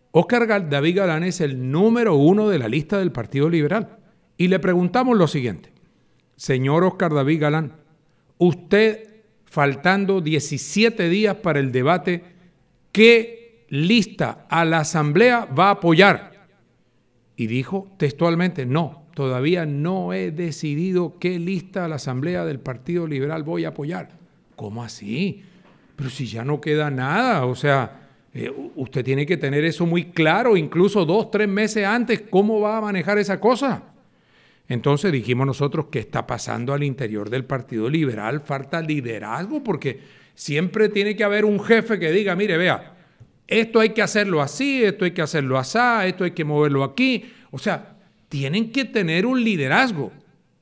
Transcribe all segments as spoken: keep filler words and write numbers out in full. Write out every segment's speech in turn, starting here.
Óscar David Galán es el número uno de la lista del Partido Liberal. Y le preguntamos lo siguiente: señor Óscar David Galán, usted, faltando diecisiete días para el debate, ¿qué lista a la Asamblea va a apoyar? Y dijo textualmente: no, todavía no he decidido qué lista a la Asamblea del Partido Liberal voy a apoyar. ¿Cómo así? Pero si ya no queda nada, o sea, eh, usted tiene que tener eso muy claro, incluso dos, tres meses antes, ¿cómo va a manejar esa cosa? Entonces dijimos nosotros: ¿qué está pasando al interior del Partido Liberal? Falta liderazgo, porque siempre tiene que haber un jefe que diga: mire, vea, esto hay que hacerlo así, esto hay que hacerlo así, esto hay que moverlo aquí. O sea, tienen que tener un liderazgo.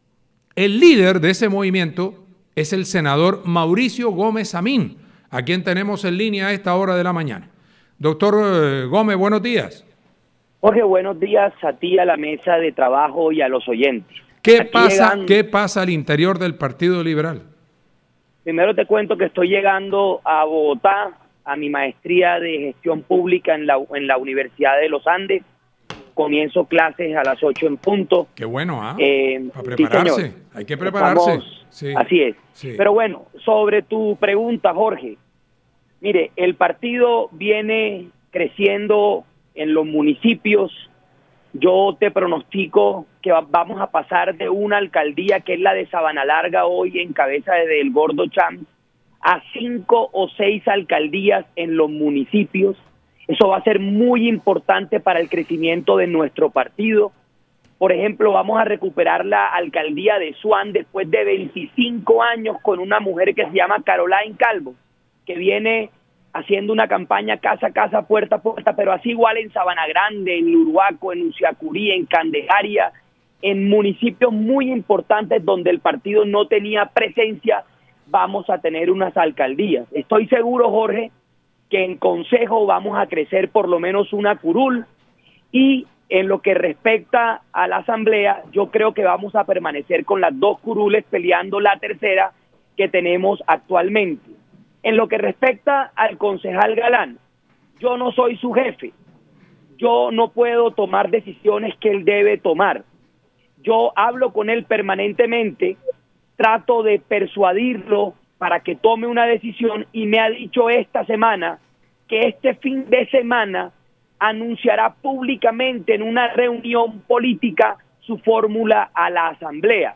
El líder de ese movimiento es el senador Mauricio Gómez Amín, a quien tenemos en línea a esta hora de la mañana. Doctor Gómez, buenos días. Jorge, buenos días a ti, a la mesa de trabajo y a los oyentes. ¿Qué pasa, llegan... ¿Qué pasa al interior del Partido Liberal? Primero te cuento que estoy llegando a Bogotá a mi maestría de gestión pública en la, en la Universidad de los Andes. Comienzo clases a las ocho en punto. Qué bueno, ¿ah? ¿eh? Para prepararse, sí, hay que prepararse. Estamos, sí, así es. Sí. Pero bueno, sobre tu pregunta, Jorge. Mire, el partido viene creciendo en los municipios. Yo te pronostico que vamos a pasar de una alcaldía, que es la de Sabana Larga hoy en cabeza de El Gordo Cham, a cinco o seis alcaldías en los municipios. Eso va a ser muy importante para el crecimiento de nuestro partido. Por ejemplo, vamos a recuperar la alcaldía de Suán después de veinticinco años con una mujer que se llama Caroline Calvo, que viene haciendo una campaña casa a casa, puerta a puerta, pero así igual en Sabana Grande, en Uruaco, en Uciacurí, en Candelaria, en municipios muy importantes donde el partido no tenía presencia. Vamos a tener unas alcaldías. Estoy seguro, Jorge, que en consejo vamos a crecer por lo menos una curul, y en lo que respecta a la asamblea, yo creo que vamos a permanecer con las dos curules peleando la tercera que tenemos actualmente. En lo que respecta al concejal Galán, yo no soy su jefe. Yo no puedo tomar decisiones que él debe tomar. Yo hablo con él permanentemente, trato de persuadirlo para que tome una decisión, y me ha dicho esta semana que este fin de semana anunciará públicamente en una reunión política su fórmula a la asamblea.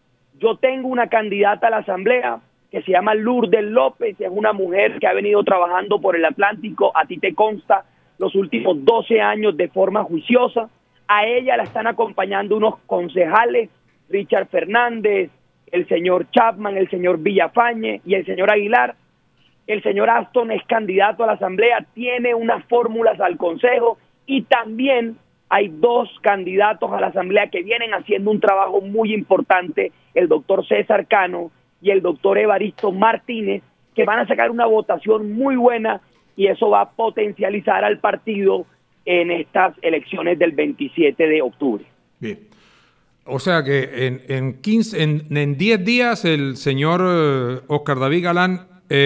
Yo tengo una candidata a la asamblea que se llama Lourdes López, es una mujer que ha venido trabajando por el Atlántico, a ti te consta, los últimos doce años de forma juiciosa. A ella la están acompañando unos concejales, Richard Fernández, el señor Chapman, el señor Villafañe y el señor Aguilar. El señor Aston es candidato a la asamblea, tiene unas fórmulas al consejo, y también hay dos candidatos a la asamblea que vienen haciendo un trabajo muy importante, el doctor César Cano y el doctor Evaristo Martínez, que van a sacar una votación muy buena, y eso va a potencializar al partido en estas elecciones del veintisiete de octubre. Bien. O sea que en, en, quince, en, en diez días el señor eh, Óscar David Galán,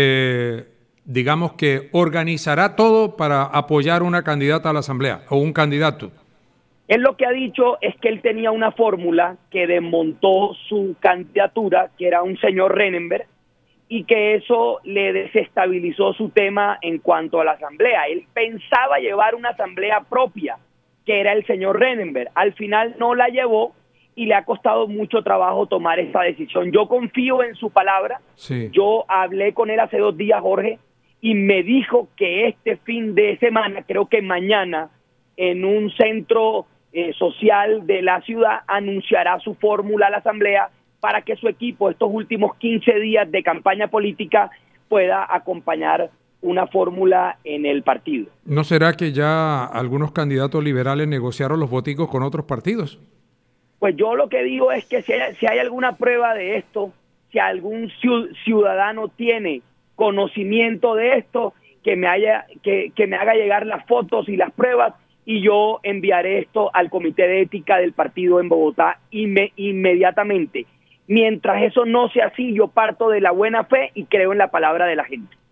eh, digamos que organizará todo para apoyar una candidata a la asamblea o un candidato. Él lo que ha dicho es que él tenía una fórmula que desmontó su candidatura, que era un señor Renenberg, y que eso le desestabilizó su tema en cuanto a la asamblea. Él pensaba llevar una asamblea propia, que era el señor Renenberg. Al final no la llevó y le ha costado mucho trabajo tomar esta decisión. Yo confío en su palabra. Sí. Yo hablé con él hace dos días, Jorge, y me dijo que este fin de semana, creo que mañana, en un centro eh, social de la ciudad, anunciará su fórmula a la asamblea para que su equipo, estos últimos quince días de campaña política, pueda acompañar una fórmula en el partido. ¿No será que ya algunos candidatos liberales negociaron los voticos con otros partidos? Pues yo lo que digo es que si hay, si hay alguna prueba de esto, si algún ciudadano tiene conocimiento de esto, que me haya que, que me haga llegar las fotos y las pruebas, y yo enviaré esto al Comité de Ética del partido en Bogotá inme, inmediatamente. Mientras eso no sea así, yo parto de la buena fe y creo en la palabra de la gente.